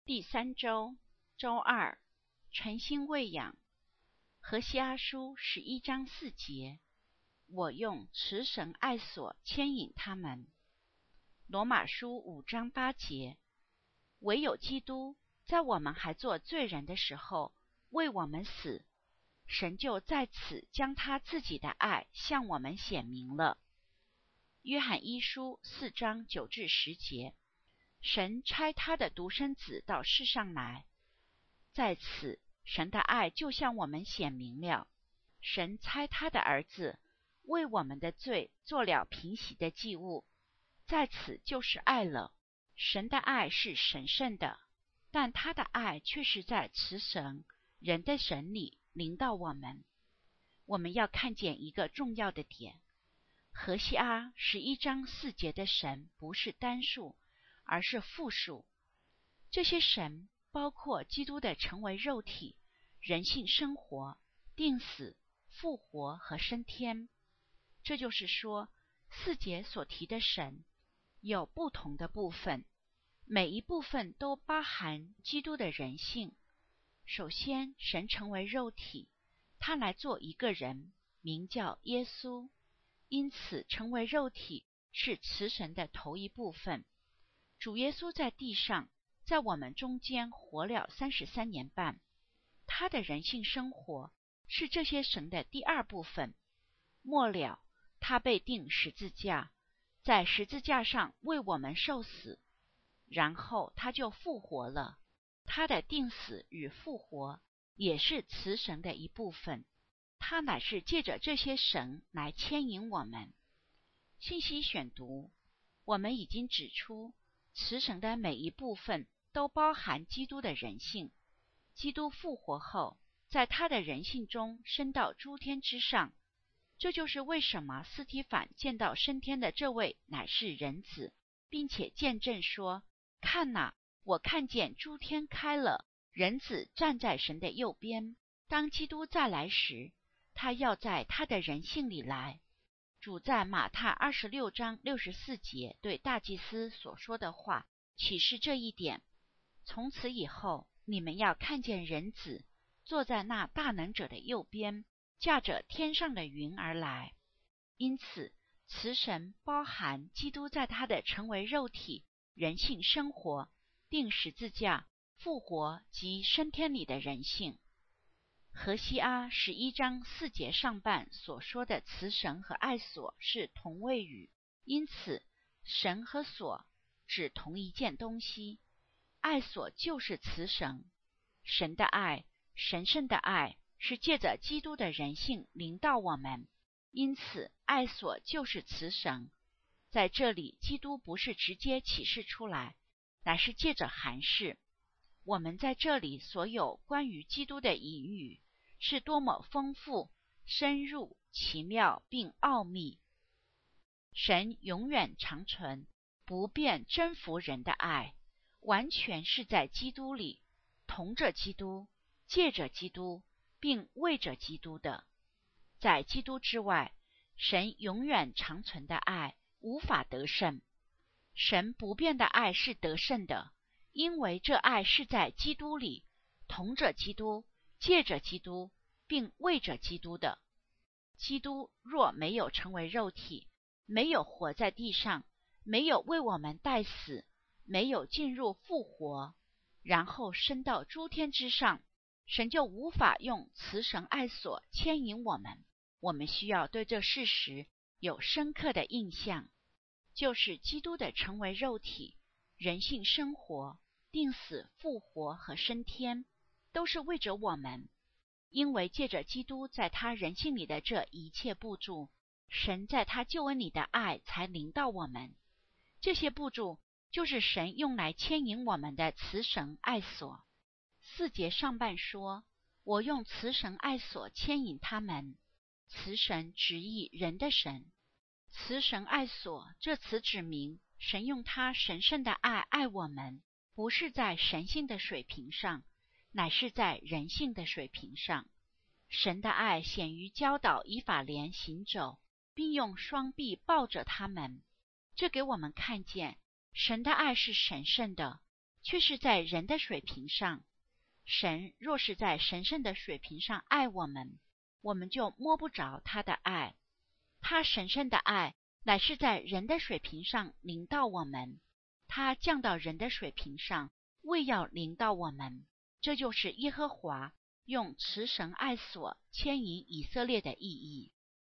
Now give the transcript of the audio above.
第3周，周二，诚心喂养。何西阿书11章4节，我用慈神爱所牵引他们。罗马书5章8节，唯有基督在我们还做罪人的时候为我们死，神就在此将他自己的爱向我们显明了。约翰一书4章9至10节，神差他的独生子到世上来，在此神的爱就向我们显明了。神差他的儿子为我们的罪做了平息的祭物，在此就是爱了。神的爱是神圣的，但他的爱却是在慈神人的神里临到我们。我们要看见一个重要的点，何西阿11章4节的神不是单数，而是复数。这些神包括基督的成为肉体、人性生活、定死、复活和升天。这就是说，4节所提的神有不同的部分，每一部分都包含基督的人性。首先，神成为肉体，他来做一个人，名叫耶稣，因此成为肉体是慈神的头一部分。主耶稣在地上，在我们中间活了33年半，他的人性生活是这些神的第二部分。末了，他被钉十字架，在十字架上为我们受死，然后他就复活了。他的钉死与复活也是慈神的一部分，他乃是借着这些神来牵引我们。信息选读，我们已经指出，慈神的每一部分都包含基督的人性。基督复活后，在他的人性中升到诸天之上，这就是为什么司提反见到升天的这位乃是人子，并且见证说，看哪，我看见诸天开了，人子站在神的右边。当基督再来时，他要在他的人性里来。主在马太26章64节对大祭司所说的话启示这一点。从此以后，你们要看见人子坐在那大能者的右边，驾着天上的云而来。因此，慈神包含基督在他的成为肉体、人性生活、钉十字架、复活及升天里的人性。何西阿11章4节上半所说的慈神和爱所是同位语，因此神和所指同一件东西。爱所就是慈神，神的爱，神圣的爱是借着基督的人性临到我们，因此爱所就是慈神。在这里，基督不是直接启示出来，乃是借着含示。我们在这里所有关于基督的隐语是多么丰富、深入、奇妙并奥秘。神永远长存、不变征服人的爱，完全是在基督里，同着基督，借着基督，并为着基督的。在基督之外，神永远长存的爱无法得胜。神不变的爱是得胜的，因为这爱是在基督里，同着基督，借着基督，并为着基督的。基督若没有成为肉体，没有活在地上，没有为我们代死，没有进入复活，然后升到诸天之上，神就无法用慈神爱所牵引我们。我们需要对这事实有深刻的印象，就是基督的成为肉体、人性生活、定死、复活和升天，都是为着我们。因为借着基督在他人性里的这一切布助，神在他救恩里的爱才临到我们。这些布助就是神用来牵引我们的慈神爱所。4节上半说，我用慈神爱所牵引他们。慈神直译人的神。慈神爱所这词指明神用他神圣的爱爱我们，不是在神性的水平上，乃是在人性的水平上。神的爱显于教导以法莲行走，并用双臂抱着他们。这给我们看见神的爱是神圣的， 却是在人的水平上。神若是在神圣的水平上爱我们，我们就摸不着他的爱。他神圣的爱乃是在人的水平上临到我们，他降到人的水平上，为要临到我们。这就是耶和华用慈神爱所牵引以色列的意义。